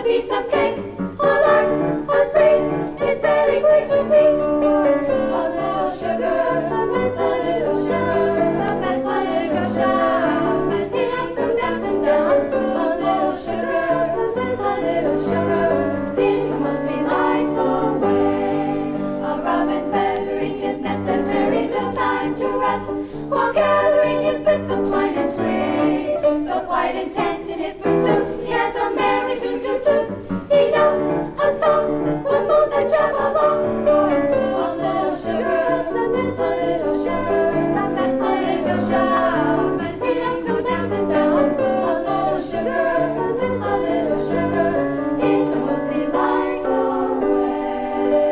piece of cake, a lark, a spring, is very good to me. A little sugar, a little sugar, a little sugar. Fancy lonesome dancing dance. A little sugar, a little sugar, in the most delightful way. A robin feathering his nest has very little time to rest, while gathering his bits of twine and twig. Though quite intent in his pursuit, he has a merry toot-toot-toot. He knows a song will move the jam along. A little sugar, a little sugar, that's a little sugar. Fancy lonesome dancing dance. A little sugar, a little sugar, in the most delightful way.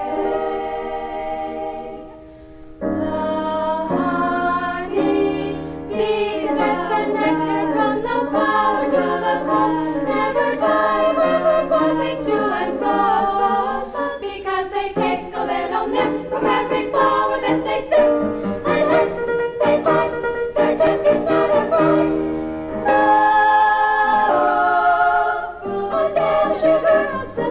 The honey bee fetch the nectar from the flowers to the comb. Never die, never buzzing to and fro, because they take a little nip from every flower that they see, and hence they find their taste is not a crime. Oh, little sugar,